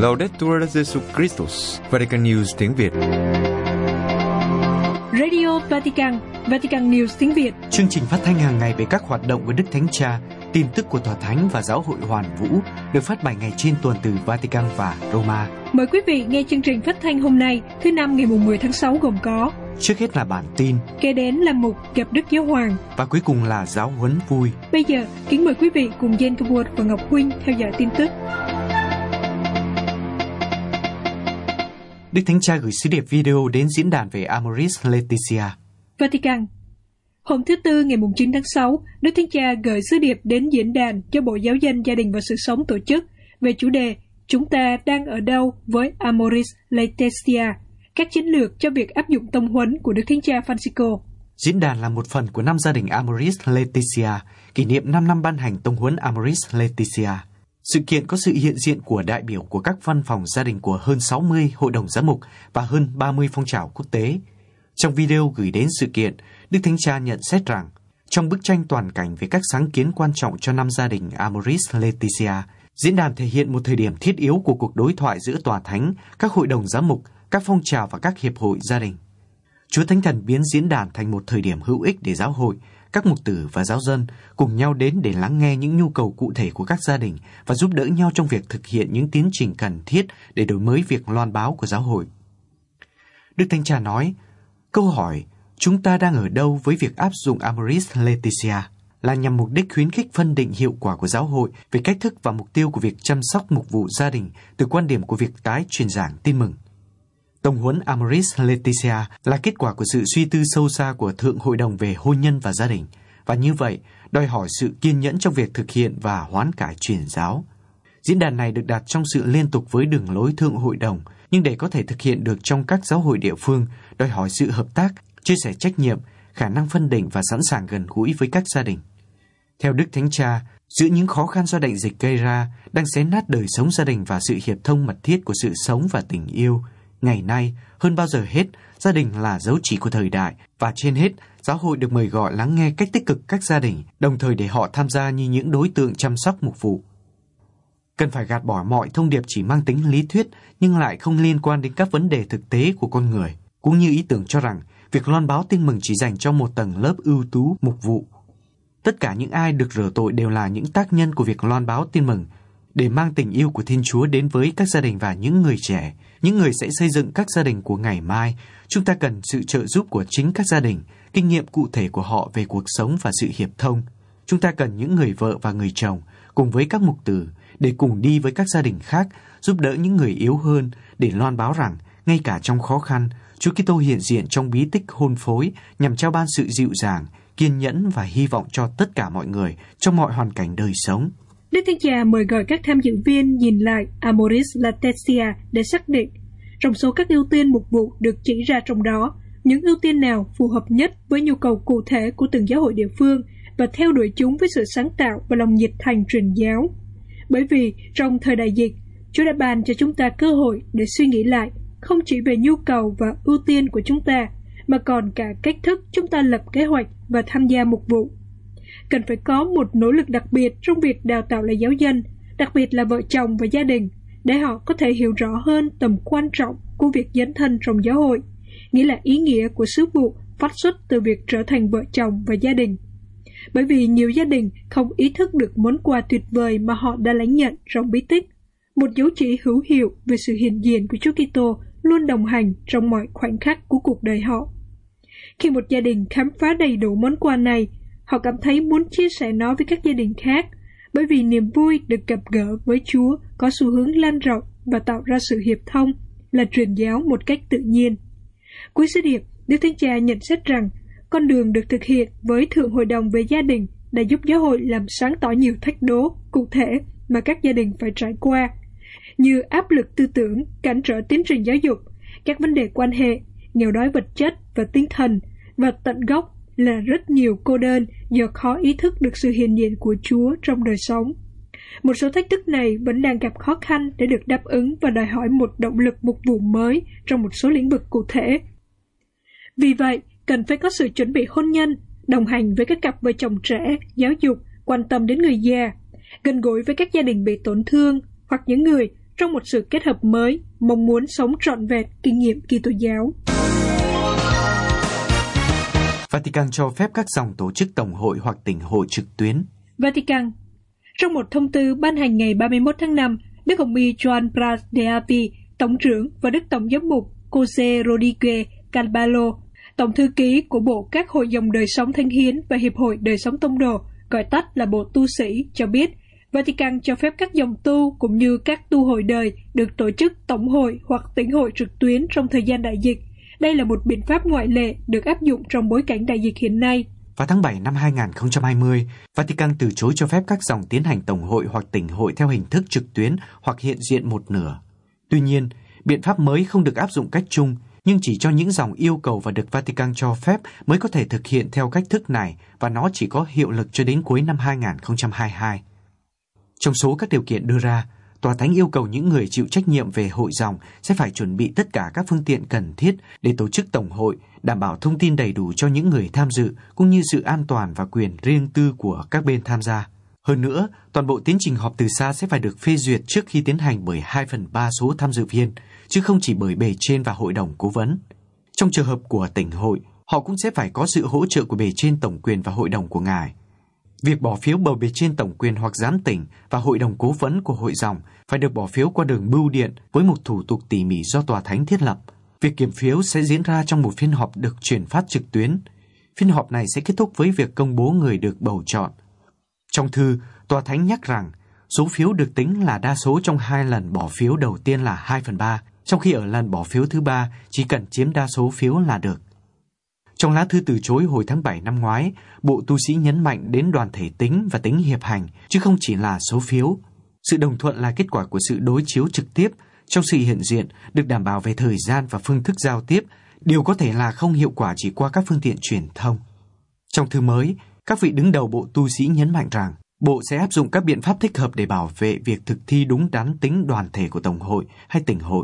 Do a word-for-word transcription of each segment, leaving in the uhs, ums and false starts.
Laudetur Jesus Christus, Vatican News tiếng Việt. Radio Vatican, Vatican News tiếng Việt. Chương trình phát thanh hàng ngày về các hoạt động của Đức Thánh Cha, tin tức của Tòa Thánh và Giáo hội Hoàn Vũ được phát bảy ngày trên tuần từ Vatican và Roma. Mời quý vị nghe chương trình phát thanh hôm nay, thứ năm ngày mười tháng sáu gồm có: trước hết là bản tin, kế đến là mục gặp Đức Giáo Hoàng và cuối cùng là giáo huấn vui. Bây giờ, kính mời quý vị cùng Jane Cabot và Ngọc Huynh theo dõi tin tức. Đức Thánh Cha gửi sứ điệp video đến diễn đàn về Amoris Laetitia. Vatican. Hôm thứ Tư ngày chín tháng sáu, Đức Thánh Cha gửi sứ điệp đến diễn đàn cho Bộ Giáo dân, Gia đình và Sự sống tổ chức về chủ đề "Chúng ta đang ở đâu với Amoris Laetitia? Các chiến lược cho việc áp dụng tông huấn của Đức Thánh Cha Francisco." Diễn đàn là một phần của năm gia đình Amoris Laetitia, kỷ niệm năm năm ban hành tông huấn Amoris Laetitia. Sự kiện có sự hiện diện của đại biểu của các văn phòng gia đình của hơn sáu mươi hội đồng giám mục và hơn ba mươi phong trào quốc tế. Trong video gửi đến sự kiện, Đức Thánh Cha nhận xét rằng, trong bức tranh toàn cảnh về các sáng kiến quan trọng cho năm gia đình Amoris Laetitia, diễn đàn thể hiện một thời điểm thiết yếu của cuộc đối thoại giữa Tòa Thánh, các hội đồng giám mục, các phong trào và các hiệp hội gia đình. Chúa Thánh Thần biến diễn đàn thành một thời điểm hữu ích để giáo hội, các mục tử và giáo dân cùng nhau đến để lắng nghe những nhu cầu cụ thể của các gia đình và giúp đỡ nhau trong việc thực hiện những tiến trình cần thiết để đổi mới việc loan báo của giáo hội. Đức Thánh Cha nói, câu hỏi chúng ta đang ở đâu với việc áp dụng Amoris Laetitia là nhằm mục đích khuyến khích phân định hiệu quả của giáo hội về cách thức và mục tiêu của việc chăm sóc mục vụ gia đình từ quan điểm của việc tái truyền giảng tin mừng. Tông huấn Amoris Laetitia là kết quả của sự suy tư sâu xa của Thượng Hội đồng về hôn nhân và gia đình, và như vậy đòi hỏi sự kiên nhẫn trong việc thực hiện và hoán cải truyền giáo. Diễn đàn này được đặt trong sự liên tục với đường lối Thượng Hội đồng, nhưng để có thể thực hiện được trong các giáo hội địa phương, đòi hỏi sự hợp tác, chia sẻ trách nhiệm, khả năng phân định và sẵn sàng gần gũi với các gia đình. Theo Đức Thánh Cha, giữa những khó khăn do đại dịch gây ra đang xé nát đời sống gia đình và sự hiệp thông mật thiết của sự sống và tình yêu, ngày nay, hơn bao giờ hết, gia đình là dấu chỉ của thời đại, và trên hết, giáo hội được mời gọi lắng nghe cách tích cực các gia đình, đồng thời để họ tham gia như những đối tượng chăm sóc mục vụ. Cần phải gạt bỏ mọi thông điệp chỉ mang tính lý thuyết nhưng lại không liên quan đến các vấn đề thực tế của con người, cũng như ý tưởng cho rằng việc loan báo tin mừng chỉ dành cho một tầng lớp ưu tú mục vụ. Tất cả những ai được rửa tội đều là những tác nhân của việc loan báo tin mừng, để mang tình yêu của Thiên Chúa đến với các gia đình và những người trẻ, những người sẽ xây dựng các gia đình của ngày mai. Chúng ta cần sự trợ giúp của chính các gia đình, kinh nghiệm cụ thể của họ về cuộc sống và sự hiệp thông. Chúng ta cần những người vợ và người chồng, cùng với các mục tử, để cùng đi với các gia đình khác, giúp đỡ những người yếu hơn, để loan báo rằng, ngay cả trong khó khăn, Chúa Kitô hiện diện trong bí tích hôn phối nhằm trao ban sự dịu dàng, kiên nhẫn và hy vọng cho tất cả mọi người trong mọi hoàn cảnh đời sống. Đức Thánh Cha mời gọi các tham dự viên nhìn lại Amoris Laetitia để xác định, trong số các ưu tiên mục vụ được chỉ ra trong đó, những ưu tiên nào phù hợp nhất với nhu cầu cụ thể của từng giáo hội địa phương và theo đuổi chúng với sự sáng tạo và lòng nhiệt thành truyền giáo. Bởi vì trong thời đại dịch, Chúa đã ban cho chúng ta cơ hội để suy nghĩ lại không chỉ về nhu cầu và ưu tiên của chúng ta, mà còn cả cách thức chúng ta lập kế hoạch và tham gia mục vụ. Cần phải có một nỗ lực đặc biệt trong việc đào tạo lại giáo dân, đặc biệt là vợ chồng và gia đình, để họ có thể hiểu rõ hơn tầm quan trọng của việc dấn thân trong giáo hội, nghĩa là ý nghĩa của sứ vụ phát xuất từ việc trở thành vợ chồng và gia đình. Bởi vì nhiều gia đình không ý thức được món quà tuyệt vời mà họ đã lãnh nhận trong bí tích, một dấu chỉ hữu hiệu về sự hiện diện của Chúa Kitô luôn đồng hành trong mọi khoảnh khắc của cuộc đời họ. Khi một gia đình khám phá đầy đủ món quà này, họ cảm thấy muốn chia sẻ nó với các gia đình khác, bởi vì niềm vui được gặp gỡ với Chúa có xu hướng lan rộng và tạo ra sự hiệp thông, là truyền giáo một cách tự nhiên. Cuối sứ điệp, Đức Thánh Cha nhận xét rằng con đường được thực hiện với Thượng Hội đồng về gia đình đã giúp giáo hội làm sáng tỏ nhiều thách đố cụ thể mà các gia đình phải trải qua, như áp lực tư tưởng, cản trở tiến trình giáo dục, các vấn đề quan hệ, nghèo đói vật chất và tinh thần, và tận gốc là rất nhiều cô đơn do khó ý thức được sự hiện diện của Chúa trong đời sống. Một số thách thức này vẫn đang gặp khó khăn để được đáp ứng và đòi hỏi một động lực mục vụ mới trong một số lĩnh vực cụ thể. Vì vậy, cần phải có sự chuẩn bị hôn nhân, đồng hành với các cặp vợ chồng trẻ, giáo dục, quan tâm đến người già, gần gũi với các gia đình bị tổn thương hoặc những người trong một sự kết hợp mới, mong muốn sống trọn vẹn kinh nghiệm Kitô giáo. Vatican cho phép các dòng tổ chức tổng hội hoặc tỉnh hội trực tuyến. Vatican. Trong một thông tư ban hành ngày ba mươi mốt tháng năm, Đức Hồng Y Juan Pras de Api, Tổng trưởng, và Đức Tổng giám mục Jose Rodriguez Carvalho, Tổng thư ký của Bộ các hội dòng đời sống thánh hiến và Hiệp hội đời sống tông đồ, gọi tắt là Bộ tu sĩ, cho biết Vatican cho phép các dòng tu cũng như các tu hội đời được tổ chức tổng hội hoặc tỉnh hội trực tuyến trong thời gian đại dịch. Đây là một biện pháp ngoại lệ được áp dụng trong bối cảnh đại dịch hiện nay. Vào tháng bảy năm hai nghìn không trăm hai mươi, Vatican từ chối cho phép các dòng tiến hành tổng hội hoặc tỉnh hội theo hình thức trực tuyến hoặc hiện diện một nửa. Tuy nhiên, biện pháp mới không được áp dụng cách chung, nhưng chỉ cho những dòng yêu cầu và được Vatican cho phép mới có thể thực hiện theo cách thức này, và nó chỉ có hiệu lực cho đến cuối năm hai nghìn không trăm hai mươi hai. Trong số các điều kiện đưa ra, Tòa Thánh yêu cầu những người chịu trách nhiệm về hội dòng sẽ phải chuẩn bị tất cả các phương tiện cần thiết để tổ chức tổng hội, đảm bảo thông tin đầy đủ cho những người tham dự, cũng như sự an toàn và quyền riêng tư của các bên tham gia. Hơn nữa, toàn bộ tiến trình họp từ xa sẽ phải được phê duyệt trước khi tiến hành bởi hai phần ba số tham dự viên, chứ không chỉ bởi bề trên và hội đồng cố vấn. Trong trường hợp của tỉnh hội, họ cũng sẽ phải có sự hỗ trợ của bề trên tổng quyền và hội đồng của ngài. Việc bỏ phiếu bầu bề trên tổng quyền hoặc giám tỉnh và hội đồng cố vấn của hội dòng phải được bỏ phiếu qua đường bưu điện với một thủ tục tỉ mỉ do Tòa Thánh thiết lập. Việc kiểm phiếu sẽ diễn ra trong một phiên họp được truyền phát trực tuyến. Phiên họp này sẽ kết thúc với việc công bố người được bầu chọn. Trong thư, Tòa Thánh nhắc rằng số phiếu được tính là đa số trong hai lần bỏ phiếu đầu tiên là hai phần ba, trong khi ở lần bỏ phiếu thứ ba chỉ cần chiếm đa số phiếu là được. Trong lá thư từ chối hồi tháng bảy năm ngoái, Bộ tu sĩ nhấn mạnh đến đoàn thể tính và tính hiệp hành, chứ không chỉ là số phiếu. Sự đồng thuận là kết quả của sự đối chiếu trực tiếp, trong sự hiện diện được đảm bảo về thời gian và phương thức giao tiếp, điều có thể là không hiệu quả chỉ qua các phương tiện truyền thông. Trong thư mới, các vị đứng đầu Bộ tu sĩ nhấn mạnh rằng Bộ sẽ áp dụng các biện pháp thích hợp để bảo vệ việc thực thi đúng đắn tính đoàn thể của Tổng hội hay tỉnh hội.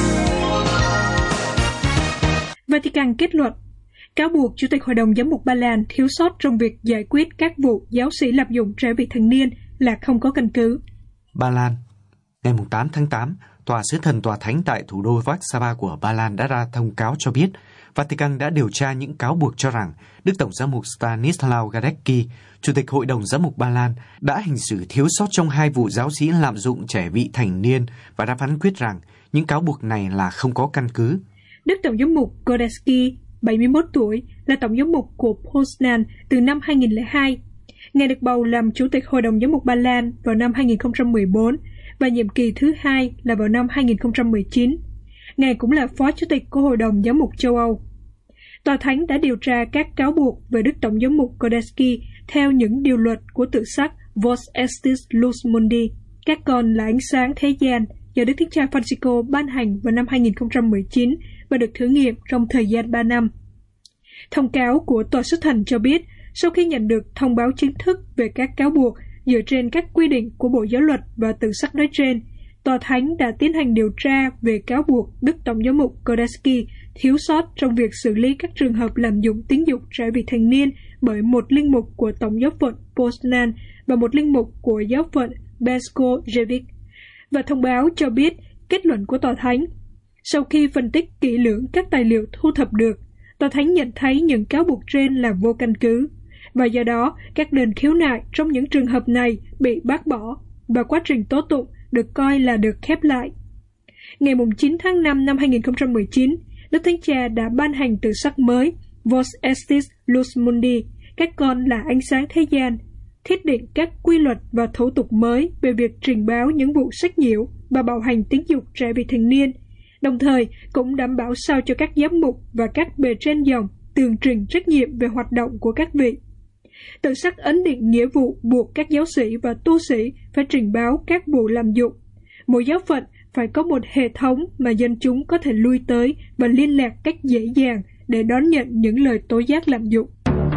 Vatican kết luận cáo buộc Chủ tịch Hội đồng Giám mục Ba Lan thiếu sót trong việc giải quyết các vụ giáo sĩ lạm dụng trẻ vị thành niên là không có căn cứ. Ba Lan. Ngày tám tháng tám, Tòa Sứ thần Tòa Thánh tại thủ đô Warsaw của Ba Lan đã ra thông cáo cho biết Vatican đã điều tra những cáo buộc cho rằng Đức Tổng giám mục Stanislaw Gadecki, Chủ tịch Hội đồng Giám mục Ba Lan, đã hành xử thiếu sót trong hai vụ giáo sĩ lạm dụng trẻ vị thành niên và đã phán quyết rằng những cáo buộc này là không có căn cứ. Đức Tổng giám mục Godecki, bảy mươi mốt tuổi, là Tổng giám mục của Poznan từ năm hai nghìn không trăm lẻ hai. Ngài được bầu làm Chủ tịch Hội đồng Giám mục Ba Lan vào năm hai nghìn không trăm mười bốn và nhiệm kỳ thứ hai là vào năm hai nghìn không trăm mười chín. Ngài cũng là Phó Chủ tịch của Hội đồng Giám mục châu Âu. Tòa Thánh đã điều tra các cáo buộc về Đức Tổng giám mục Godecki theo những điều luật của tự sắc Vos Estis Lux Mundi, các con là ánh sáng thế gian, do Đức Thánh Cha Francisco ban hành vào năm hai nghìn không trăm mười chín và được thử nghiệm trong thời gian ba năm. Thông cáo của Tòa Sứ thần cho biết, sau khi nhận được thông báo chính thức về các cáo buộc dựa trên các quy định của Bộ Giáo luật và tự sắc nói trên, Tòa Thánh đã tiến hành điều tra về cáo buộc Đức Tổng giám mục Godecki thiếu sót trong việc xử lý các trường hợp lạm dụng tính dục trẻ vị thành niên bởi một linh mục của Tổng giáo phận Poznan và một linh mục của giáo phận Bezko-Jevic, và thông báo cho biết kết luận của Tòa Thánh. Sau khi phân tích kỹ lưỡng các tài liệu thu thập được, Tòa Thánh nhận thấy những cáo buộc trên là vô căn cứ, và do đó các đơn khiếu nại trong những trường hợp này bị bác bỏ và quá trình tố tụng được coi là được khép lại. Ngày chín tháng năm năm hai nghìn không trăm mười chín, Đức Thánh Cha đã ban hành tự sắc mới Vos Estis Lux Mundi, các con là ánh sáng thế gian, thiết định các quy luật và thủ tục mới về việc trình báo những vụ sách nhiễu và bạo hành tính dục trẻ vị thành niên, đồng thời cũng đảm bảo sao cho các giám mục và các bề trên dòng tường trình trách nhiệm về hoạt động của các vị. Tự sắc ấn định nghĩa vụ buộc các giáo sĩ và tu sĩ phải trình báo các vụ lạm dụng. Mỗi giáo phận phải có một hệ thống mà dân chúng có thể lui tới và liên lạc cách dễ dàng để đón nhận những lời tố giác lạm dụng.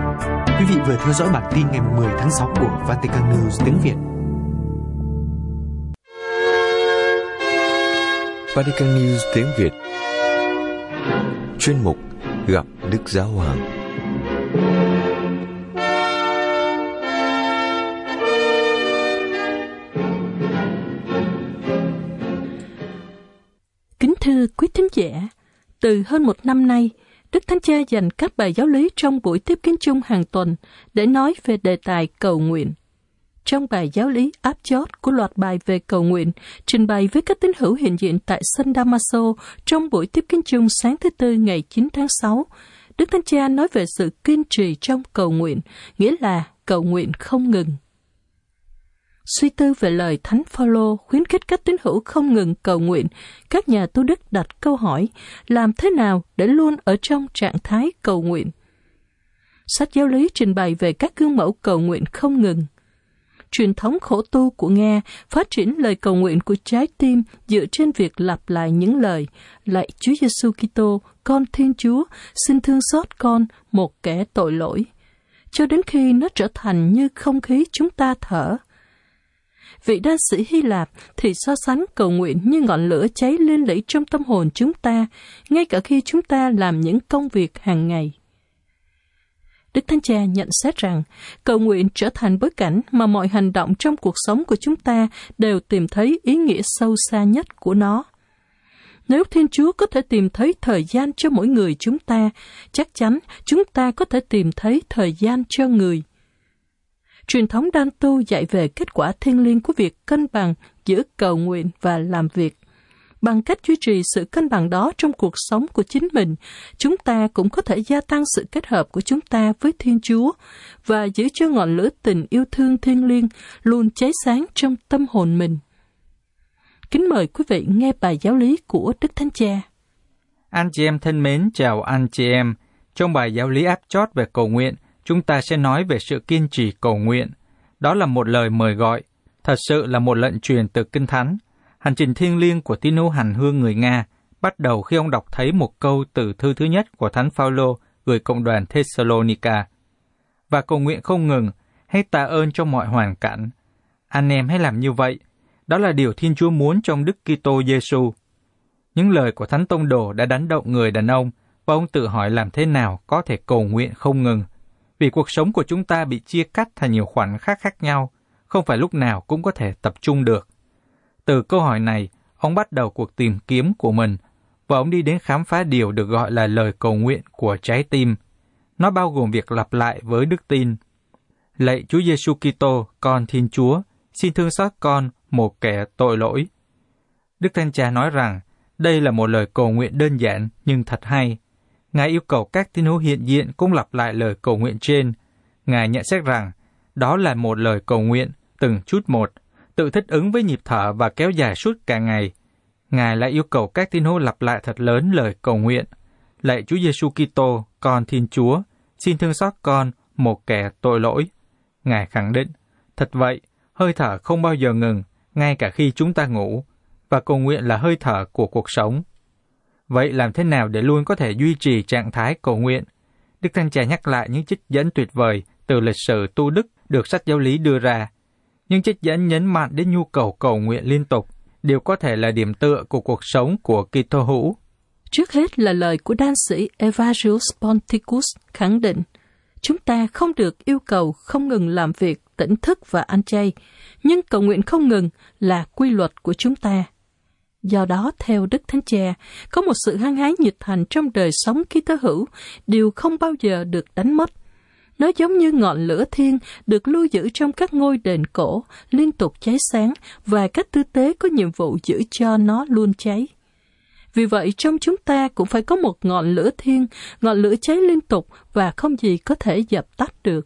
Quý vị vừa theo dõi bản tin ngày mười tháng sáu của Vatican News tiếng Việt. Vatican News tiếng Việt. Chuyên mục Gặp Đức Giáo Hoàng. thưa quý thính giả, từ hơn một năm nay, Đức Thánh Cha dành các bài giáo lý trong buổi tiếp kiến chung hàng tuần để nói về đề tài cầu nguyện. Trong bài giáo lý áp chót của loạt bài về cầu nguyện, trình bày với các tín hữu hiện diện tại sân Damaso trong buổi tiếp kiến chung sáng thứ Tư ngày chín tháng sáu, Đức Thánh Cha nói về sự kiên trì trong cầu nguyện, nghĩa là cầu nguyện không ngừng. Suy tư về lời Thánh Phaolô khuyến khích các tín hữu không ngừng cầu nguyện, các nhà tu đức đặt câu hỏi, làm thế nào để luôn ở trong trạng thái cầu nguyện? Sách giáo lý trình bày về các gương mẫu cầu nguyện không ngừng. Truyền thống khổ tu của Nga phát triển lời cầu nguyện của trái tim dựa trên việc lặp lại những lời lạy Chúa Giêsu Kitô, con Thiên Chúa, xin thương xót con, một kẻ tội lỗi, cho đến khi nó trở thành như không khí chúng ta thở. Vị đa sĩ Hy Lạp thì so sánh cầu nguyện như ngọn lửa cháy lên lẫy trong tâm hồn chúng ta, ngay cả khi chúng ta làm những công việc hàng ngày. Đức Thánh Cha nhận xét rằng, cầu nguyện trở thành bối cảnh mà mọi hành động trong cuộc sống của chúng ta đều tìm thấy ý nghĩa sâu xa nhất của nó. Nếu Thiên Chúa có thể tìm thấy thời gian cho mỗi người chúng ta, chắc chắn chúng ta có thể tìm thấy thời gian cho người. Truyền thống Đan Tu dạy về kết quả thiêng liêng của việc cân bằng giữa cầu nguyện và làm việc. Bằng cách duy trì sự cân bằng đó trong cuộc sống của chính mình, chúng ta cũng có thể gia tăng sự kết hợp của chúng ta với Thiên Chúa và giữ cho ngọn lửa tình yêu thương thiêng liêng luôn cháy sáng trong tâm hồn mình. Kính mời quý vị nghe bài giáo lý của Đức Thánh Cha. Anh chị em thân mến, chào anh chị em. Trong bài giáo lý áp chót về cầu nguyện, chúng ta sẽ nói về sự kiên trì cầu nguyện. Đó là một lời mời gọi, thật sự là một lệnh truyền từ Kinh Thánh. Hành trình thiêng liêng của tín hữu hành hương người Nga bắt đầu khi ông đọc thấy một câu từ thư thứ nhất của Thánh Phaolô gửi cộng đoàn Thessalonica. Và cầu nguyện không ngừng, hãy tạ ơn trong mọi hoàn cảnh. Anh em hãy làm như vậy. Đó là điều Thiên Chúa muốn trong Đức Kitô Giêsu. Những lời của Thánh Tông Đồ đã đánh động người đàn ông, và ông tự hỏi làm thế nào có thể cầu nguyện không ngừng. Vì cuộc sống của chúng ta bị chia cắt thành nhiều khoảnh khắc khác nhau, không phải lúc nào cũng có thể tập trung được. Từ câu hỏi này, ông bắt đầu cuộc tìm kiếm của mình, và ông đi đến khám phá điều được gọi là lời cầu nguyện của trái tim. Nó bao gồm việc lặp lại với đức tin. Lạy Chúa Giêsu Kitô, con Thiên Chúa, xin thương xót con, một kẻ tội lỗi. Đức Thánh Cha nói rằng, đây là một lời cầu nguyện đơn giản nhưng thật hay. Ngài yêu cầu các tín hữu hiện diện cũng lặp lại lời cầu nguyện trên. Ngài nhận xét rằng, đó là một lời cầu nguyện, từng chút một, tự thích ứng với nhịp thở và kéo dài suốt cả ngày. Ngài lại yêu cầu các tín hữu lặp lại thật lớn lời cầu nguyện. Lạy Chúa Giêsu Kitô, con Thiên Chúa, xin thương xót con, một kẻ tội lỗi. Ngài khẳng định, thật vậy, hơi thở không bao giờ ngừng, ngay cả khi chúng ta ngủ, và cầu nguyện là hơi thở của cuộc sống. Vậy làm thế nào để luôn có thể duy trì trạng thái cầu nguyện? Đức Thánh Cha nhắc lại những trích dẫn tuyệt vời từ lịch sử tu đức được sách giáo lý đưa ra. Những trích dẫn nhấn mạnh đến nhu cầu cầu nguyện liên tục, đều có thể là điểm tựa của cuộc sống của Kitô hữu. Trước hết là lời của đan sĩ Evagrius Ponticus khẳng định, chúng ta không được yêu cầu không ngừng làm việc, tỉnh thức và ăn chay, nhưng cầu nguyện không ngừng là quy luật của chúng ta. Do đó, theo Đức Thánh Cha, có một sự hăng hái nhiệt thành trong đời sống Kitô hữu, điều không bao giờ được đánh mất. Nó giống như ngọn lửa thiên được lưu giữ trong các ngôi đền cổ, liên tục cháy sáng, và các tư tế có nhiệm vụ giữ cho nó luôn cháy. Vì vậy, trong chúng ta cũng phải có một ngọn lửa thiên, ngọn lửa cháy liên tục và không gì có thể dập tắt được.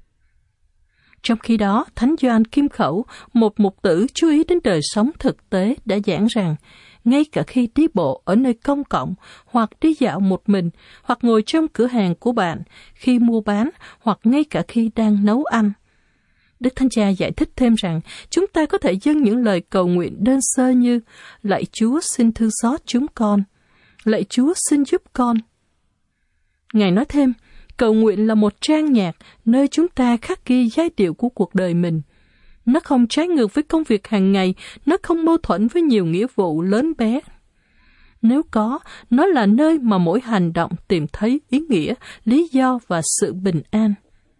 Trong khi đó, Thánh Gioan Kim Khẩu, một mục tử chú ý đến đời sống thực tế, đã giảng rằng, ngay cả khi đi bộ ở nơi công cộng, hoặc đi dạo một mình, hoặc ngồi trong cửa hàng của bạn, khi mua bán, hoặc ngay cả khi đang nấu ăn. Đức Thánh Cha giải thích thêm rằng, chúng ta có thể dâng những lời cầu nguyện đơn sơ như, lạy Chúa xin thương xót chúng con, lạy Chúa xin giúp con. Ngài nói thêm, cầu nguyện là một trang nhạc nơi chúng ta khắc ghi giai điệu của cuộc đời mình. Nó không trái ngược với công việc hàng ngày, nó không mâu thuẫn với nhiều nghĩa vụ lớn bé. Nếu có, nó là nơi mà mỗi hành động tìm thấy ý nghĩa, lý do và sự bình an.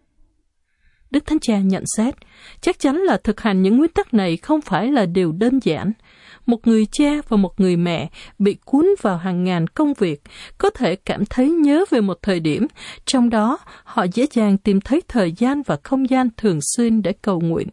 Đức Thánh Cha nhận xét, chắc chắn là thực hành những nguyên tắc này không phải là điều đơn giản. một người cha và một người mẹ bị cuốn vào hàng ngàn công việc có thể cảm thấy nhớ về một thời điểm, trong đó họ dễ dàng tìm thấy thời gian và không gian thường xuyên để cầu nguyện.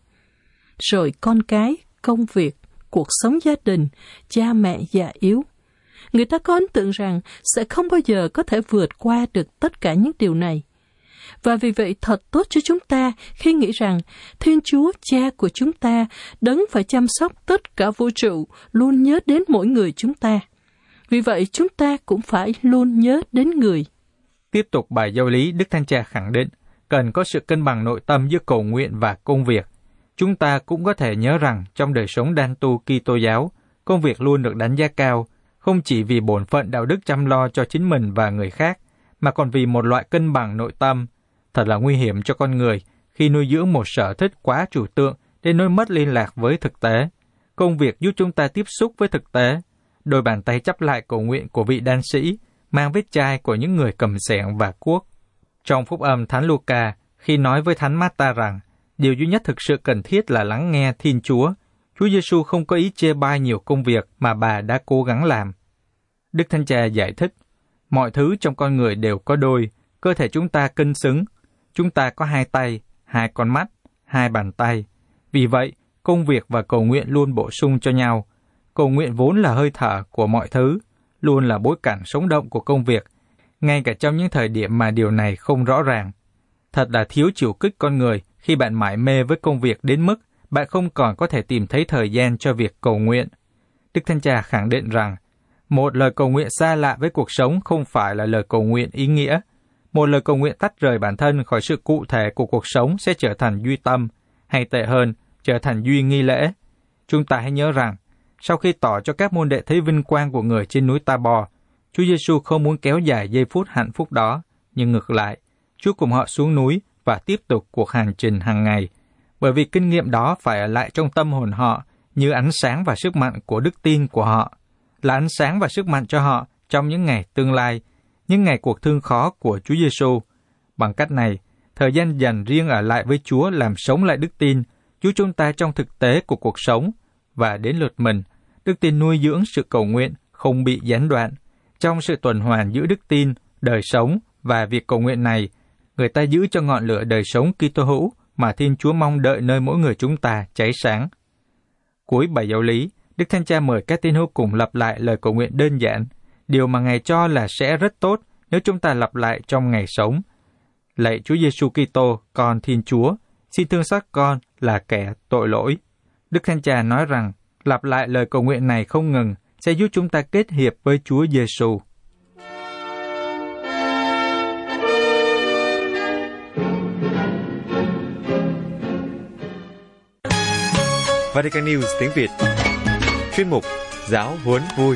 Rồi con cái, công việc, cuộc sống gia đình, cha mẹ già yếu. Người ta có ấn tượng rằng sẽ không bao giờ có thể vượt qua được tất cả những điều này. Và vì vậy thật tốt cho chúng ta khi nghĩ rằng Thiên Chúa Cha của chúng ta đấng phải chăm sóc tất cả vũ trụ luôn nhớ đến mỗi người chúng ta. Vì vậy chúng ta cũng phải luôn nhớ đến người. Tiếp tục bài giáo lý, Đức Thánh Cha khẳng định cần có sự cân bằng nội tâm giữa cầu nguyện và công việc. Chúng ta cũng có thể nhớ rằng trong đời sống đan tu Kitô giáo, công việc luôn được đánh giá cao, không chỉ vì bổn phận đạo đức chăm lo cho chính mình và người khác, mà còn vì một loại cân bằng nội tâm. Thật là nguy hiểm cho con người khi nuôi dưỡng một sở thích quá trừu tượng đến nỗi mất liên lạc với thực tế. Công việc giúp chúng ta tiếp xúc với thực tế. Đôi bàn tay chắp lại cầu nguyện của vị đan sĩ mang vết chai của những người cầm xẻng và cuốc. Trong phúc âm Thánh Luca, khi nói với Thánh Mát-ta rằng điều duy nhất thực sự cần thiết là lắng nghe Thiên Chúa, Chúa Giêsu không có ý chê bai nhiều công việc mà bà đã cố gắng làm. Đức Thánh Cha giải thích, mọi thứ trong con người đều có đôi, cơ thể chúng ta cân xứng. Chúng ta có hai tay, hai con mắt, hai bàn tay. Vì vậy, công việc và cầu nguyện luôn bổ sung cho nhau. Cầu nguyện vốn là hơi thở của mọi thứ, luôn là bối cảnh sống động của công việc, ngay cả trong những thời điểm mà điều này không rõ ràng. Thật là thiếu chiều kích con người khi bạn mải mê với công việc đến mức bạn không còn có thể tìm thấy thời gian cho việc cầu nguyện. Đức Thánh Cha khẳng định rằng, một lời cầu nguyện xa lạ với cuộc sống không phải là lời cầu nguyện ý nghĩa. Một lời cầu nguyện tách rời bản thân khỏi sự cụ thể của cuộc sống sẽ trở thành duy tâm, hay tệ hơn, trở thành duy nghi lễ. Chúng ta hãy nhớ rằng, sau khi tỏ cho các môn đệ thấy vinh quang của người trên núi Ta-bo, Chúa Giêsu không muốn kéo dài giây phút hạnh phúc đó, nhưng ngược lại, Chúa cùng họ xuống núi và tiếp tục cuộc hành trình hàng ngày, bởi vì kinh nghiệm đó phải ở lại trong tâm hồn họ như ánh sáng và sức mạnh của đức tin của họ, là ánh sáng và sức mạnh cho họ trong những ngày tương lai, những ngày cuộc thương khó của Chúa Giêsu. Bằng cách này, thời gian dành riêng ở lại với Chúa làm sống lại đức tin, Chúa chúng ta trong thực tế của cuộc sống, và đến lượt mình, đức tin nuôi dưỡng sự cầu nguyện không bị gián đoạn. Trong sự tuần hoàn giữa đức tin, đời sống và việc cầu nguyện này, người ta giữ cho ngọn lửa đời sống Kitô hữu mà Thiên Chúa mong đợi nơi mỗi người chúng ta cháy sáng. Cuối bài giáo lý, Đức Thánh Cha mời các tín hữu cùng lặp lại lời cầu nguyện đơn giản, điều mà Ngài cho là sẽ rất tốt nếu chúng ta lặp lại trong ngày sống. Lạy Chúa Giêsu Kitô, con Thiên Chúa, xin thương xót con là kẻ tội lỗi. Đức Thánh Cha nói rằng, lặp lại lời cầu nguyện này không ngừng sẽ giúp chúng ta kết hiệp với Chúa Giêsu. Vatican News tiếng Việt. Chuyên mục Giáo huấn vui.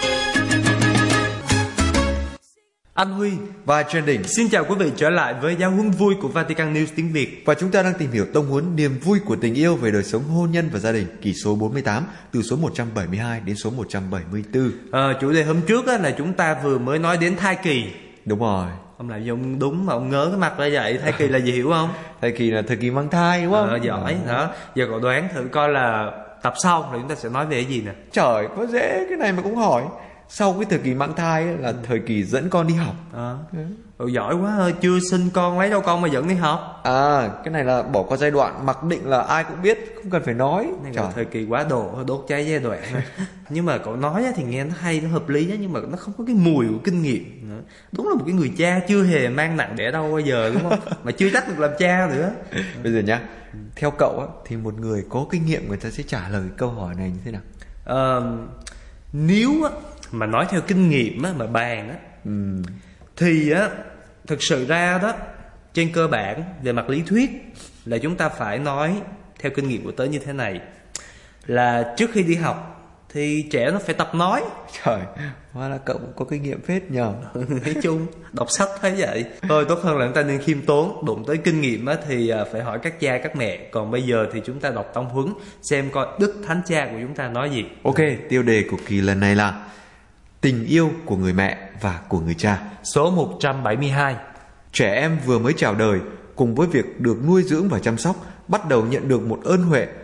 Anh Huy và Trần Đình xin chào quý vị trở lại với Giáo huấn vui của Vatican News tiếng Việt. Và chúng ta đang tìm hiểu tông huấn niềm vui của tình yêu về đời sống hôn nhân và gia đình, kỳ số bốn mươi tám, từ số một trăm bảy mươi hai đến số một trăm bảy mươi tư. Ờ, chủ đề hôm trước á, là chúng ta vừa mới nói đến thai kỳ. Đúng rồi. Ông làm gì ông đúng mà ông ngớ cái mặt ra vậy. Thai kỳ là gì hiểu không? Thai kỳ là thời kỳ mang thai đúng không? Ờ, giỏi. Ừ. Đó. Giờ cậu đoán thử coi là tập sau là chúng ta sẽ nói về cái gì nè. Trời, có dễ cái này mà cũng hỏi. Sau cái thời kỳ mang thai ấy, là ừ. thời kỳ dẫn con đi học. À. Ừ. Ừ, giỏi quá ơi, chưa sinh con lấy đâu con mà dẫn đi học. À, cái này là bỏ qua giai đoạn mặc định là ai cũng biết, không cần phải nói. Này là thời kỳ quá độ, đốt cháy giai đoạn. Nhưng mà cậu nói thì nghe nó hay, nó hợp lý, nhưng mà nó không có cái mùi của kinh nghiệm. Đúng là một cái người cha chưa hề mang nặng đẻ đâu bao giờ, đúng không? Mà chưa chắc được làm cha nữa. Bây giờ nhá, theo cậu á, thì một người có kinh nghiệm người ta sẽ trả lời câu hỏi này như thế nào? À, nếu á, mà nói theo kinh nghiệm á, mà bàn á, ừ. thì á, thực sự ra đó, trên cơ bản về mặt lý thuyết là chúng ta phải nói theo kinh nghiệm của tớ như thế này, là trước khi đi học thì trẻ nó phải tập nói. Trời, hóa là cậu cũng có kinh nghiệm phết nhờ. Nói chung đọc sách thấy vậy thôi, tốt hơn là chúng ta nên khiêm tốn. Đụng tới kinh nghiệm á, thì phải hỏi các cha các mẹ. Còn bây giờ thì chúng ta đọc tông huấn, xem coi Đức Thánh Cha của chúng ta nói gì. Ok, tiêu đề của kỳ lần này là tình yêu của người mẹ và của người cha. Số một trăm bảy mươi hai. Trẻ em vừa mới chào đời, cùng với việc được nuôi dưỡng và chăm sóc, bắt đầu nhận được một ơn huệ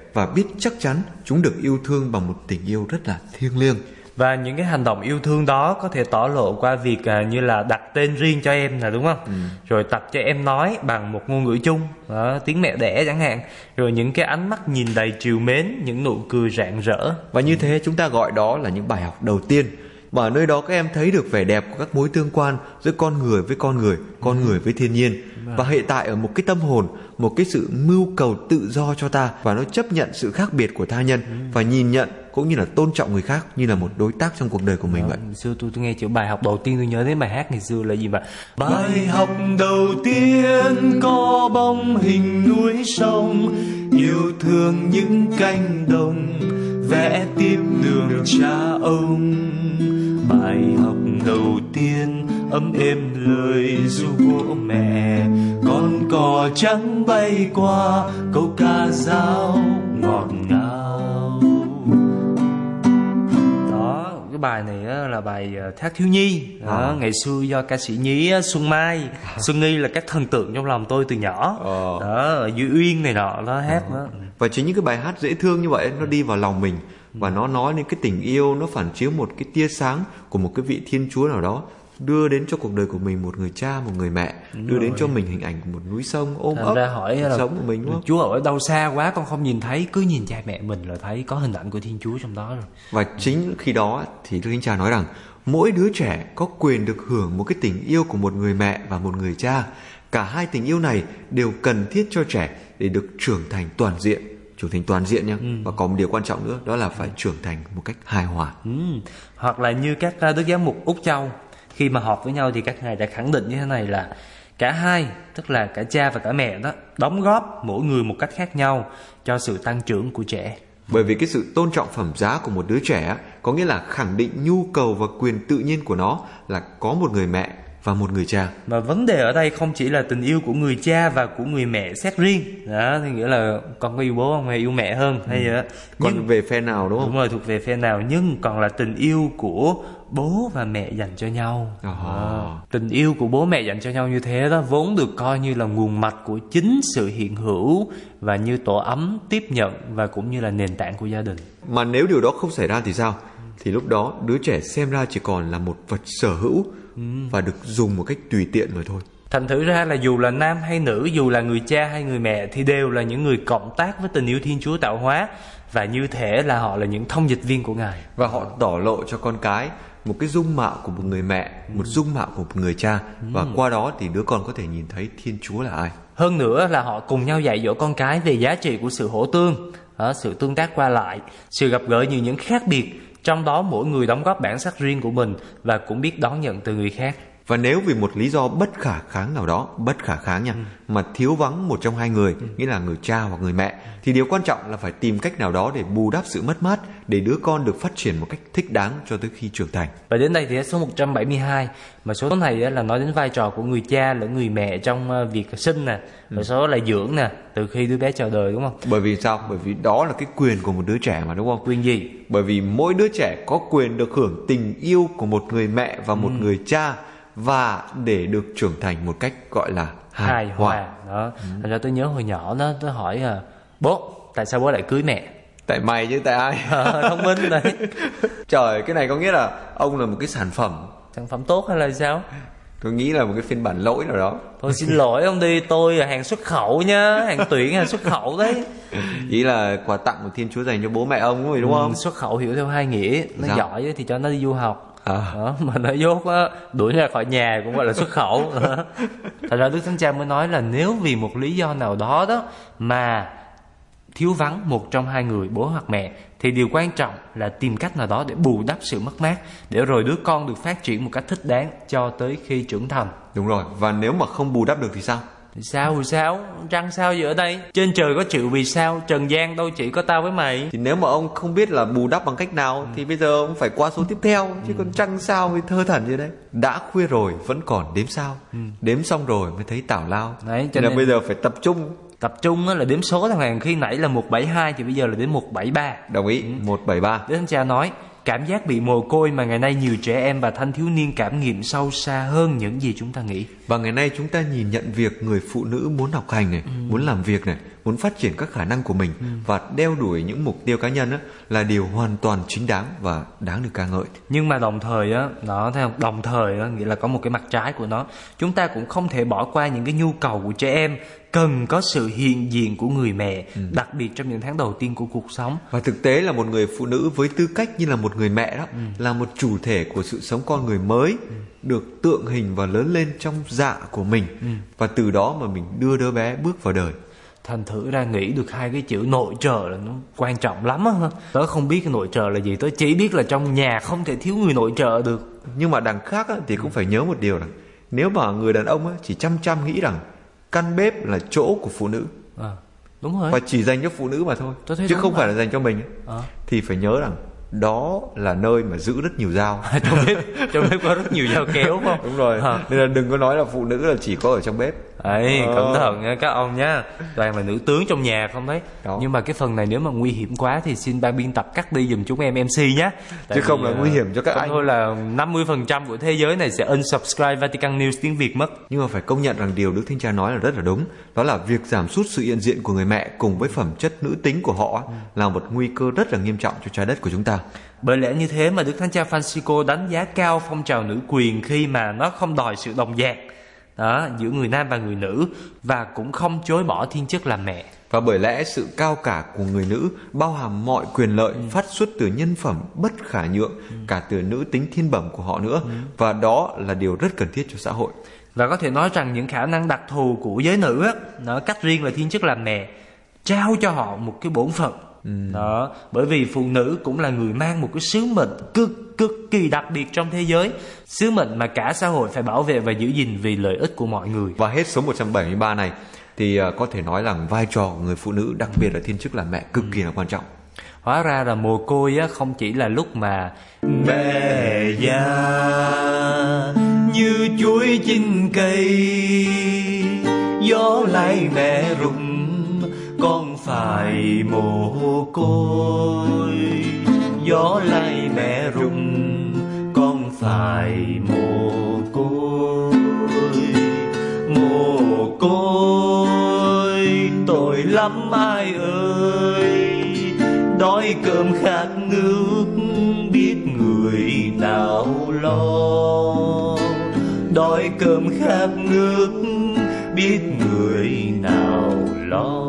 và biết chắc chắn chúng được yêu thương bằng một tình yêu rất là thiêng liêng. Và những cái hành động yêu thương đó có thể tỏ lộ qua việc à, như là đặt tên riêng cho em là đúng không? Ừ. Rồi tập cho em nói bằng một ngôn ngữ chung, đó, tiếng mẹ đẻ chẳng hạn. Rồi những cái ánh mắt nhìn đầy trìu mến, những nụ cười rạng rỡ. Và như thế chúng ta gọi đó là những bài học đầu tiên. Mà ở nơi đó các em thấy được vẻ đẹp của các mối tương quan giữa con người với con người, con ừ. người với thiên nhiên. Và hệ tại ở một cái tâm hồn, một cái sự mưu cầu tự do cho ta, và nó chấp nhận sự khác biệt của tha nhân, ừ. và nhìn nhận cũng như là tôn trọng người khác như là một đối tác trong cuộc đời của mình. Đó, vậy. Ngày xưa tôi, tôi nghe chữ bài học đầu tiên tôi nhớ đến bài hát ngày xưa là gì mà bài học đầu tiên có bóng hình núi sông, yêu thương những cánh đồng, vẽ tiếp đường cha ông. Bài học đầu tiên ấm êm lời ru của mẹ, con cò trắng bay qua, câu ca dao ngọt ngào. Đó, cái bài này là bài Thác Thiếu Nhi. Đó, à. Ngày xưa do ca sĩ nhí Xuân Mai, Xuân Nghi là các thần tượng trong lòng tôi từ nhỏ. À. Đó, Duy Uyên này nọ nó hát à. đó. Và chính những cái bài hát dễ thương như vậy nó đi vào lòng mình, và nó nói đến cái tình yêu, nó phản chiếu một cái tia sáng của một cái vị Thiên Chúa nào đó, đưa đến cho cuộc đời của mình một người cha, một người mẹ, đúng đưa rồi. Đến cho mình hình ảnh của một núi sông ôm ấp ra hỏi là sống của mình, đúng không? Chúa ở đâu xa quá con không nhìn thấy, cứ nhìn cha mẹ mình là thấy có hình ảnh của Thiên Chúa trong đó rồi. Và chính khi đó thì Đức Thánh Cha nói rằng mỗi đứa trẻ có quyền được hưởng một cái tình yêu của một người mẹ và một người cha. Cả hai tình yêu này đều cần thiết cho trẻ để được trưởng thành toàn diện. Trưởng thành toàn diện nhé. Ừ. Và có một điều quan trọng nữa, đó là phải trưởng thành một cách hài hòa. Ừ. Hoặc là như các đức giám mục Úc Châu, khi mà họp với nhau thì các ngài đã khẳng định như thế này là cả hai, tức là cả cha và cả mẹ đó, đóng góp mỗi người một cách khác nhau cho sự tăng trưởng của trẻ. Bởi vì cái sự tôn trọng phẩm giá của một đứa trẻ có nghĩa là khẳng định nhu cầu và quyền tự nhiên của nó là có một người mẹ và một người cha. Mà vấn đề ở đây không chỉ là tình yêu của người cha và của người mẹ xét riêng. Đó, thì nghĩa là con có yêu bố không hay yêu mẹ hơn hay vậy. Còn nhưng, về phe nào đúng không? Đúng rồi, thuộc về phe nào, nhưng còn là tình yêu của bố và mẹ dành cho nhau. À. À, tình yêu của bố mẹ dành cho nhau như thế đó vốn được coi như là nguồn mạch của chính sự hiện hữu và như tổ ấm tiếp nhận và cũng như là nền tảng của gia đình. Mà nếu điều đó không xảy ra thì sao? Thì lúc đó đứa trẻ xem ra chỉ còn là một vật sở hữu và được dùng một cách tùy tiện rồi thôi. Thành thử ra là dù là nam hay nữ, dù là người cha hay người mẹ thì đều là những người cộng tác với tình yêu Thiên Chúa tạo hóa, và như thể là họ là những thông dịch viên của Ngài. Và họ tỏ lộ cho con cái một cái dung mạo của một người mẹ, một dung mạo của một người cha, và qua đó thì đứa con có thể nhìn thấy Thiên Chúa là ai. Hơn nữa là họ cùng nhau dạy dỗ con cái về giá trị của sự hỗ tương, đó, sự tương tác qua lại, sự gặp gỡ như những khác biệt, trong đó mỗi người đóng góp bản sắc riêng của mình và cũng biết đón nhận từ người khác. Và nếu vì một lý do bất khả kháng nào đó, bất khả kháng nha, ừ. mà thiếu vắng một trong hai người, ừ. nghĩa là người cha hoặc người mẹ, thì điều quan trọng là phải tìm cách nào đó để bù đắp sự mất mát, để đứa con được phát triển một cách thích đáng cho tới khi trưởng thành. Và đến đây thì số một trăm bảy mươi hai, mà số này là nói đến vai trò của người cha lẫn người mẹ trong việc sinh nè, và ừ. số là dưỡng nè, từ khi đứa bé chào đời, đúng không? Bởi vì sao? Bởi vì đó là cái quyền của một đứa trẻ mà, đúng không? Quyền gì? Bởi vì mỗi đứa trẻ có quyền được hưởng tình yêu của một người mẹ và một ừ. người cha, và để được trưởng thành một cách gọi là hài, hài hòa. hòa. Đó. Ừ. Thành ra tôi nhớ hồi nhỏ đó, tôi hỏi à, bố, tại sao bố lại cưới mẹ? Tại mày chứ tại ai? À, thông minh đấy. Trời, cái này có nghĩa là ông là một cái sản phẩm. Sản phẩm tốt hay là sao? Tôi nghĩ là một cái phiên bản lỗi nào đó. Thôi xin lỗi ông đi, tôi là hàng xuất khẩu nhá, hàng tuyển hàng xuất khẩu đấy. Ý là quà tặng của Thiên Chúa dành cho bố mẹ ông rồi đúng không? Ừ, xuất khẩu hiểu theo hai nghĩa, nó sao? Giỏi thì cho nó đi du học. À. Đó, mà nó dốt á, đuổi ra khỏi nhà cũng gọi là xuất khẩu. Thật ra Đức Thánh Cha mới nói là nếu vì một lý do nào đó đó mà thiếu vắng một trong hai người, bố hoặc mẹ, thì điều quan trọng là tìm cách nào đó để bù đắp sự mất mát, để rồi đứa con được phát triển một cách thích đáng cho tới khi trưởng thành. Đúng rồi, và nếu mà không bù đắp được thì sao? Thì sao thì sao? Trăng sao gì ở đây? Trên trời có triệu vì sao? Trần gian đâu chỉ có tao với mày. Thì nếu mà ông không biết là bù đắp bằng cách nào, ừ. thì bây giờ ông phải qua số tiếp theo. ừ. Chứ còn trăng sao với thơ thần như đấy. Đã khuya rồi vẫn còn đếm sao, ừ. đếm xong rồi mới thấy tào lao. Đấy, cho nên là bây giờ phải tập trung. Tập trung là đếm số thằng hàng, khi nãy là một bảy hai thì bây giờ là đến một bảy ba. Đồng ý, ừ. một bảy ba. Đức Thánh Cha nói cảm giác bị mồ côi mà ngày nay nhiều trẻ em và thanh thiếu niên cảm nghiệm sâu xa hơn những gì chúng ta nghĩ. Và ngày nay chúng ta nhìn nhận việc người phụ nữ muốn học hành này, ừ. muốn làm việc này, muốn phát triển các khả năng của mình ừ. và đeo đuổi những mục tiêu cá nhân á, là điều hoàn toàn chính đáng và đáng được ca ngợi. Nhưng mà đồng thời á, nó theo đồng thời á, nghĩa là có một cái mặt trái của nó. Chúng ta cũng không thể bỏ qua những cái nhu cầu của trẻ em cần có sự hiện diện của người mẹ, ừ. đặc biệt trong những tháng đầu tiên của cuộc sống. Và thực tế là một người phụ nữ với tư cách như là một người mẹ đó, ừ. là một chủ thể của sự sống con người mới, ừ. được tượng hình và lớn lên trong dạ của mình, ừ. và từ đó mà mình đưa đứa bé bước vào đời. Thành thử ra nghĩ được hai cái chữ nội trợ là nó quan trọng lắm á. Tớ không biết cái nội trợ là gì, tớ chỉ biết là trong nhà không thể thiếu người nội trợ được. Nhưng mà đằng khác á, thì cũng phải nhớ một điều là nếu mà người đàn ông á, chỉ chăm chăm nghĩ rằng căn bếp là chỗ của phụ nữ, à, đúng rồi, và chỉ dành cho phụ nữ mà thôi, chứ không phải là dành cho mình, à. thì phải nhớ rằng đó là nơi mà giữ rất nhiều dao. trong bếp trong bếp có rất nhiều dao kéo, không? Đúng rồi, à. Nên là đừng có nói là phụ nữ là chỉ có ở trong bếp. Ấy, à. Cẩn thận nha các ông nhá, toàn là nữ tướng trong nhà không đấy. Đó. Nhưng mà cái phần này nếu mà nguy hiểm quá thì xin ban biên tập cắt đi giùm chúng em em xê nhé. Chứ không là nguy hiểm cho các anh. Thôi là năm mươi phần trăm của thế giới này sẽ unsubscribe Vatican News tiếng Việt mất. Nhưng mà phải công nhận rằng điều Đức Thánh Cha nói là rất là đúng. Đó là việc giảm sút sự hiện diện của người mẹ cùng với phẩm chất nữ tính của họ ừ. là một nguy cơ rất là nghiêm trọng cho trái đất của chúng ta. Bởi lẽ như thế mà Đức Thánh Cha Francisco đánh giá cao phong trào nữ quyền khi mà nó không đòi sự đồng dạng đó giữa người nam và người nữ, và cũng không chối bỏ thiên chức làm mẹ. Và bởi lẽ sự cao cả của người nữ bao hàm mọi quyền lợi ừ. phát xuất từ nhân phẩm bất khả nhượng, ừ. cả từ nữ tính thiên bẩm của họ nữa, ừ. và đó là điều rất cần thiết cho xã hội. Và có thể nói rằng những khả năng đặc thù của giới nữ á, nó cách riêng là thiên chức làm mẹ, trao cho họ một cái bổn phận. Ừ. Đó, bởi vì phụ nữ cũng là người mang một cái sứ mệnh cực cực kỳ đặc biệt trong thế giới, sứ mệnh mà cả xã hội phải bảo vệ và giữ gìn vì lợi ích của mọi người. Và hết số một trăm bảy mươi ba này thì uh, có thể nói rằng vai trò của người phụ nữ, đặc biệt là thiên chức làm mẹ, cực kỳ là quan trọng. Hóa ra là mồ côi á, không chỉ là lúc mà mẹ già như chuối chín cây, gió lay mẹ rụng, con phải mồ côi. Gió lay mẹ rụng, con phải mồ côi. Mồ côi tội lắm ai ơi, đói cơm khát nước biết người nào lo. Đói cơm khát nước biết người nào lo.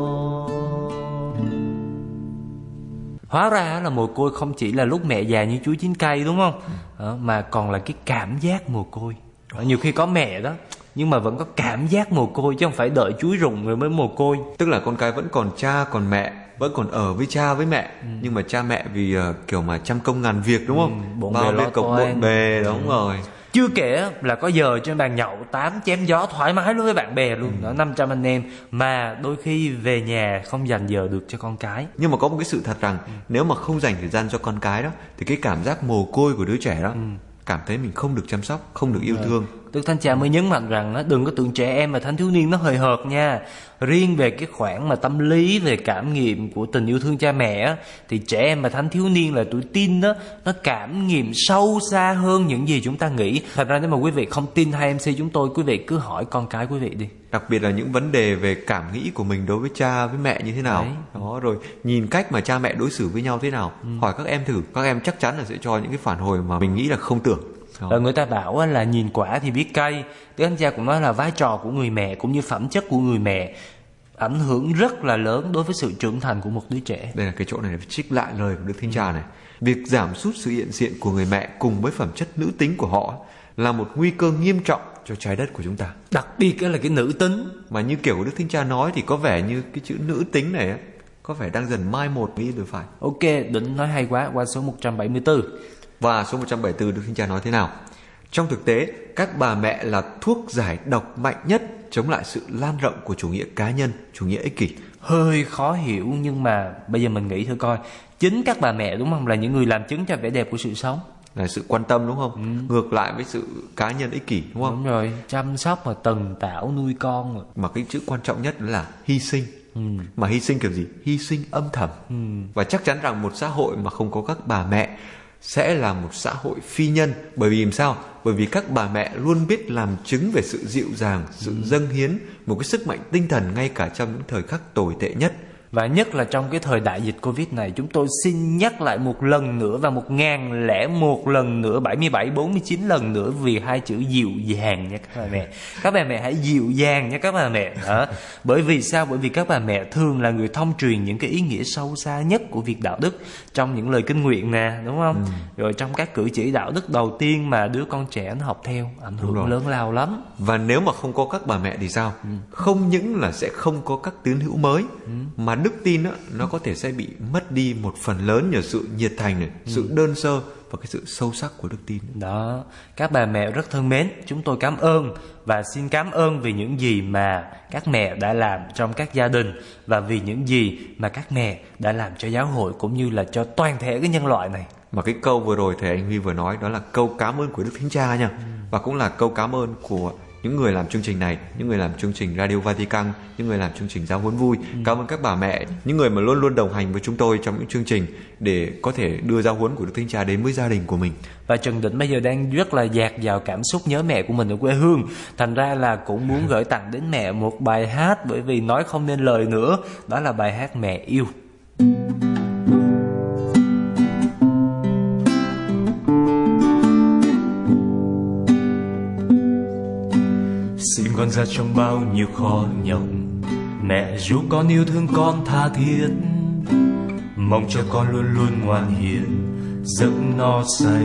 Hóa ra là mồ côi không chỉ là lúc mẹ già như chuối chín cây, đúng không? À, mà còn là cái cảm giác mồ côi. À, nhiều khi có mẹ đó nhưng mà vẫn có cảm giác mồ côi, chứ không phải đợi chuối rụng rồi mới mồ côi. Tức là con cái vẫn còn cha còn mẹ, vẫn còn ở với cha với mẹ, ừ. nhưng mà cha mẹ vì uh, kiểu mà trăm công ngàn việc, đúng không? Ừ, bộn bề lo toan. Bộn bề, đúng ừ. rồi. Chưa kể là có giờ trên bàn nhậu tám chém gió thoải mái đối với bạn bè luôn, ừ. đó năm trăm anh em, mà đôi khi về nhà không dành giờ được cho con cái. Nhưng mà có một cái sự thật rằng ừ. nếu mà không dành thời gian cho con cái đó, thì cái cảm giác mồ côi của đứa trẻ đó, ừ. cảm thấy mình không được chăm sóc, không được yêu ừ. thương. Đức Thánh Cha mới nhấn mạnh rằng đừng có tưởng trẻ em và thanh thiếu niên nó hời hợt nha. Riêng về cái khoản mà tâm lý, về cảm nghiệm của tình yêu thương cha mẹ, thì trẻ em và thanh thiếu niên là tuổi teen đó, nó cảm nghiệm sâu xa hơn những gì chúng ta nghĩ. Thật ra nếu mà quý vị không tin hai em xê chúng tôi, quý vị cứ hỏi con cái quý vị đi. Đặc biệt là những vấn đề về cảm nghĩ của mình đối với cha với mẹ như thế nào. Đấy. Đó, rồi nhìn cách mà cha mẹ đối xử với nhau thế nào. ừ. Hỏi các em thử, các em chắc chắn là sẽ cho những cái phản hồi mà mình nghĩ là không tưởng. Rồi người ta bảo là nhìn quả thì biết cay. Đức Thánh Cha cũng nói là vai trò của người mẹ cũng như phẩm chất của người mẹ ảnh hưởng rất là lớn đối với sự trưởng thành của một đứa trẻ. Đây là cái chỗ này phải trích lại lời của Đức Thánh Cha này. Việc giảm sút sự hiện diện của người mẹ cùng với phẩm chất nữ tính của họ là một nguy cơ nghiêm trọng cho trái đất của chúng ta. Đặc biệt là cái nữ tính. Mà như kiểu Đức Thánh Cha nói thì có vẻ như cái chữ nữ tính này có vẻ đang dần mai một đi được phải. Ok, Định nói hay quá. Qua số một trăm bảy mươi tư. Và số một trăm bảy mươi tư Đức Thánh Cha nói thế nào? Trong thực tế, các bà mẹ là thuốc giải độc mạnh nhất chống lại sự lan rộng của chủ nghĩa cá nhân, chủ nghĩa ích kỷ. Hơi khó hiểu, nhưng mà bây giờ mình nghĩ thử coi. Chính các bà mẹ, đúng không, là những người làm chứng cho vẻ đẹp của sự sống. Là sự quan tâm, đúng không? Ừ. Ngược lại với sự cá nhân ích kỷ, đúng không? Đúng rồi, chăm sóc mà tần tảo nuôi con rồi. Mà cái chữ quan trọng nhất là hy sinh. Ừ. Mà hy sinh kiểu gì? Hy sinh âm thầm. Ừ. Và chắc chắn rằng một xã hội mà không có các bà mẹ sẽ là một xã hội phi nhân. Bởi vì làm sao? Bởi vì các bà mẹ luôn biết làm chứng về sự dịu dàng, sự dâng hiến, một cái sức mạnh tinh thần ngay cả trong những thời khắc tồi tệ nhất. Và nhất là trong cái thời đại dịch Covid này, chúng tôi xin nhắc lại một lần nữa và một ngàn lẻ một lần nữa, bảy mươi bảy, bốn mươi chín lần nữa vì hai chữ dịu dàng nha các bà mẹ. Các bà mẹ hãy dịu dàng nha các bà mẹ. Đó. Bởi vì sao? Bởi vì các bà mẹ thường là người thông truyền những cái ý nghĩa sâu xa nhất của việc đạo đức trong những lời kinh nguyện nè, đúng không? Ừ. Rồi trong các cử chỉ đạo đức đầu tiên mà đứa con trẻ nó học theo, ảnh hưởng lớn lao lắm. Và nếu mà không có các bà mẹ thì sao? Ừ. Không những là sẽ không có các tín hữu mới, ừ. mà đức tin á, nó có thể sẽ bị mất đi một phần lớn nhờ sự nhiệt thành này, ừ. sự đơn sơ và cái sự sâu sắc của đức tin. Đó, các bà mẹ rất thân mến, chúng tôi cảm ơn và xin cảm ơn vì những gì mà các mẹ đã làm trong các gia đình và vì những gì mà các mẹ đã làm cho giáo hội cũng như là cho toàn thể cái nhân loại này. Mà cái câu vừa rồi thầy Anh Huy vừa nói đó là câu cảm ơn của Đức Thánh Cha nha, ừ. và cũng là câu cảm ơn của những người làm chương trình này, những người làm chương trình Radio Vatican, những người làm chương trình Giáo huấn vui. Ừ. Cảm ơn các bà mẹ, những người mà luôn luôn đồng hành với chúng tôi trong những chương trình để có thể đưa giáo huấn của Đức Thánh Cha đến với gia đình của mình. Và Trần Định bây giờ đang rất là dạt vào cảm xúc nhớ mẹ của mình ở quê hương, thành ra là cũng muốn gửi tặng đến mẹ một bài hát, bởi vì nói không nên lời nữa, đó là bài hát Mẹ Yêu. Sinh con ra trong bao nhiêu khó nhọc, mẹ ru con yêu thương con tha thiết, mong cho con luôn luôn ngoan hiền, giấc no say.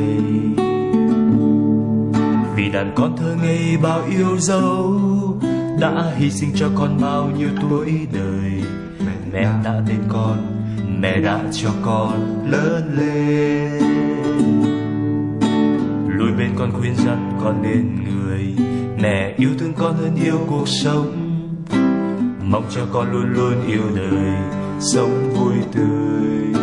Vì đàn con thơ ngây bao yêu dấu, đã hy sinh cho con bao nhiêu tuổi đời. Mẹ, mẹ đã bên con, mẹ đã cho con lớn lên. Lùi bên con khuyên dặn con nên người, mẹ yêu thương con hơn yêu cuộc sống, mong cho con luôn luôn yêu đời, sống vui tươi.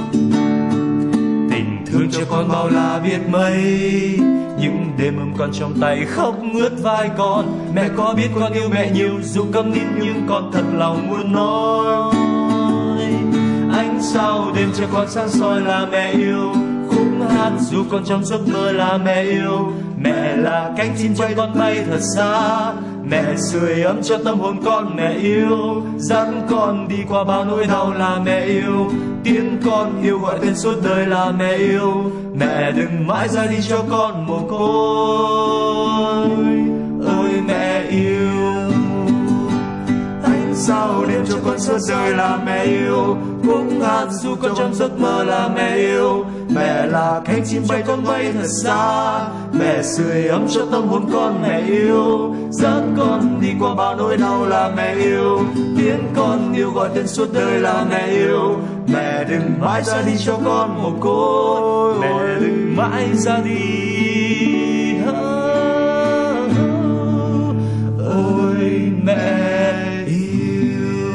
Tình thương cho con bao la biết mấy, những đêm ôm con trong tay khóc mướt vai con. Mẹ có biết con yêu mẹ nhiều, dù câm nín nhưng con thật lòng muốn nói. Ánh sao đêm cho con sáng soi là mẹ yêu, khúc hát dù con trong giấc mơ là mẹ yêu. Mẹ là cánh chim cho con bay thật xa, mẹ sưởi ấm cho tâm hồn con. Mẹ yêu dẫn con đi qua bao nỗi đau là mẹ yêu, tiếng con yêu gọi tên suốt đời là mẹ yêu. Mẹ đừng mãi ra đi cho con mồ côi, ơi mẹ yêu. Ánh sao đêm cho con suốt đời là mẹ yêu, khúc hát dù con trong giấc mơ là mẹ yêu. Mẹ là cánh chim bay con bay thật xa, mẹ sưởi ấm cho tâm hồn con. Mẹ yêu dẫn con đi qua bao nỗi đau là mẹ yêu, tiếng con yêu gọi tên suốt đời là mẹ yêu. Mẹ đừng mãi ra đi cho con mồ côi, mẹ đừng mãi ra đi. Ôi mẹ yêu.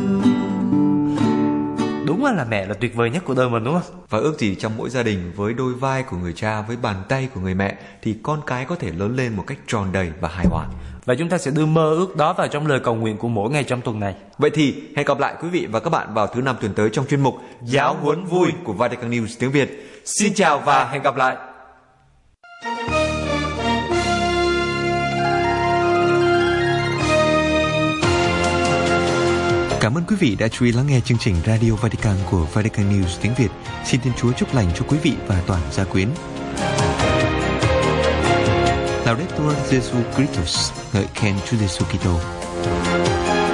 Đúng là mẹ là tuyệt vời nhất của đời mình, đúng không? Và ước gì trong mỗi gia đình, với đôi vai của người cha, với bàn tay của người mẹ, thì con cái có thể lớn lên một cách tròn đầy và hài hòa. Và chúng ta sẽ đưa mơ ước đó vào trong lời cầu nguyện của mỗi ngày trong tuần này. Vậy thì hẹn gặp lại quý vị và các bạn vào thứ năm tuần tới trong chuyên mục Giáo huấn vui của Vatican News tiếng Việt. Xin chào và hẹn gặp lại. Cảm ơn quý vị đã chú ý lắng nghe chương trình Radio Vatican của Vatican News tiếng Việt. Xin Thiên Chúa chúc lành cho quý vị và toàn gia quyến. Laudetur Jesu Christus, ngợi khen Chúa Giêsu Kitô.